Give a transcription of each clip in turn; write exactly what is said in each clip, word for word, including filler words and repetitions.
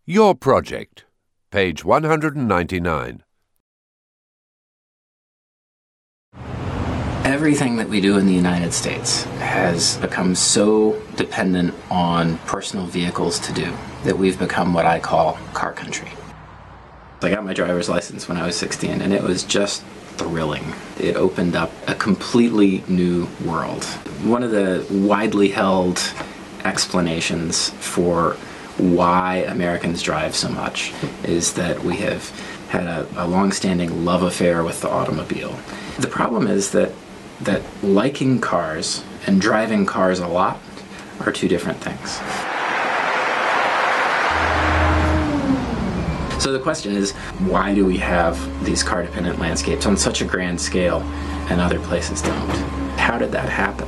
Your Project, page one hundred ninety-nine. Everything that we do in the United States has become so dependent on personal vehicles to do that we've become what I call car country. I got my driver's license when I was sixteen, and it was just thrilling. It opened up a completely new world. One of the widely held explanations for why Americans drive so much is that we have had a, a long-standing love affair with the automobile. The problem is that that liking cars and driving cars a lot are two different things. So the question is, why do we have these car-dependent landscapes on such a grand scale and other places don't? How did that happen?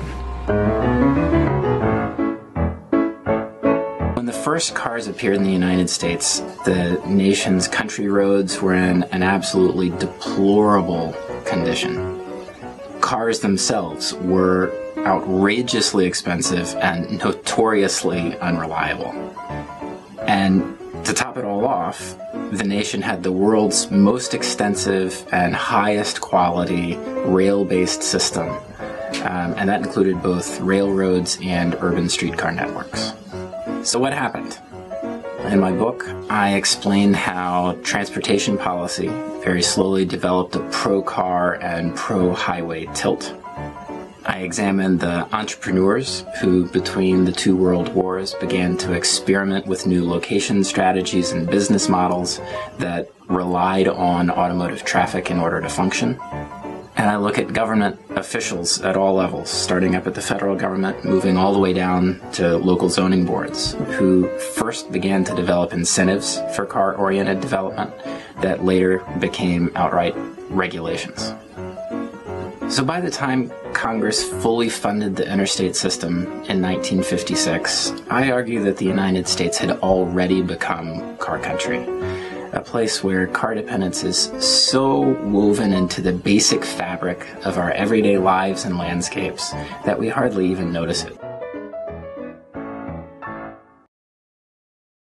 When the first cars appeared in the United States, the nation's country roads were in an absolutely deplorable condition. Cars themselves were outrageously expensive and notoriously unreliable. And to top it all off, the nation had the world's most extensive and highest quality rail-based system, um, and that included both railroads and urban streetcar networks. So what happened? In my book, I explain how transportation policy very slowly developed a pro-car and pro-highway tilt. I examine the entrepreneurs who, between the two world wars, began to experiment with new location strategies and business models that relied on automotive traffic in order to function. And I look at government officials at all levels, starting up at the federal government, moving all the way down to local zoning boards, who first began to develop incentives for car-oriented development that later became outright regulations. So by the time Congress fully funded the interstate system in nineteen fifty-six, I argue that the United States had already become car country, a place where car dependence is so woven into the basic fabric of our everyday lives and landscapes that we hardly even notice it.